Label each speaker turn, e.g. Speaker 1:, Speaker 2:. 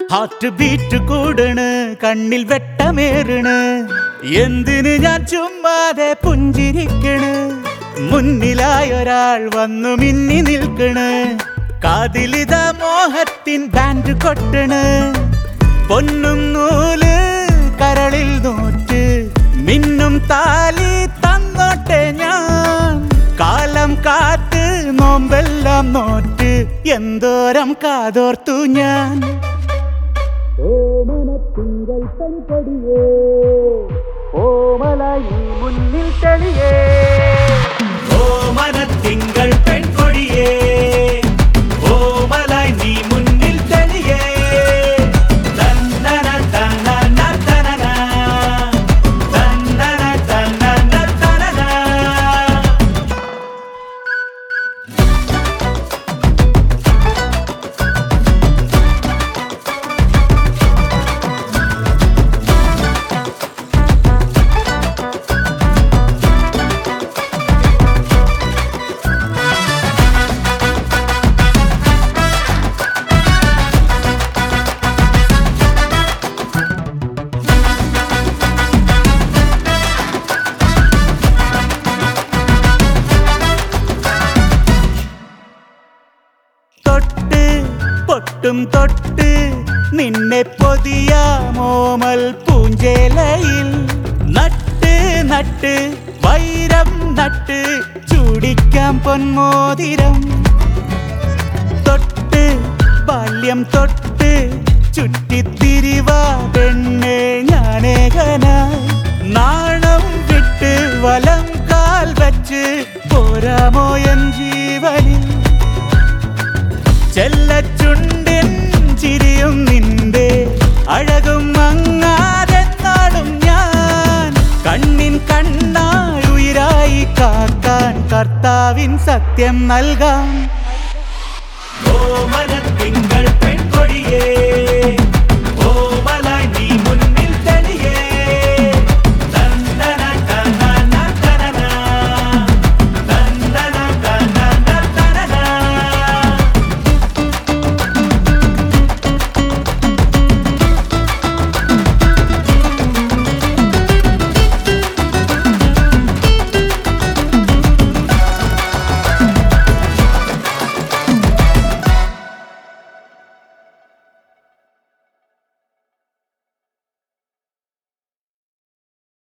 Speaker 1: Heart beat കൂടണ്, കണ്ണിൽ വെട്ടമേറണ്. എന്തിന് ഞാൻ ചുമ്മാതെ പുഞ്ചിരിക്കണ്? മുന്നിലായൊരാൾ വന്നു മിന്നി നിൽക്കണ്. കാതിലിത മോഹത്തിൻ ബാൻഡ് കൊട്ടണ്. പൊന്നും നൂല് കരളിൽ നോറ്റ് മിന്നും താലി തന്നോട്ടെ ഞാൻ. കാലം കാത്ത് നോമ്പെല്ലാം നോറ്റ് എന്തോരം കാതോർത്തു ഞാൻ. ഓമനത്തിങ്കൾ പെൺകൊടിയേ, ഓമലായി മുന്നിൽ തെളിയേ. ഓമനത്തിങ്കൾ പെൺകൊടിയേ, ഓമലായി നീ മുന്നിൽ തെളിയേ. തന്നന തന്നന തനന, തന്നന തന്നന തനന. തൊട്ട് പൊട്ടും തൊട്ട് നിന്നെ പൊതിയാമോമൽ പൂഞ്ചേലയിൽ. നട്ട് നട്ട് വൈരം നട്ട് ചൂടിക്കാം പൊന്മോതിരം. തൊട്ട് ബാല്യം തൊട്ട് ചുറ്റിത്തിരിവാ പെണ്ണെ ഞാനേകനായി. നാണം വിട്ട് വലം കാൽ വച്ച് പോരാമോ എൻ ജീവനിൽ. ചെല്ലച്ചുണ്ടിൻ ചിരിയും നിന്റെ അഴകും മങ്ങാതെ നാടും ഞാൻ. കണ്ണിൻ കണ്ണായി ഉയിരായി കാക്കാൻ കർത്താവിൻ സത്യം നൽകാം.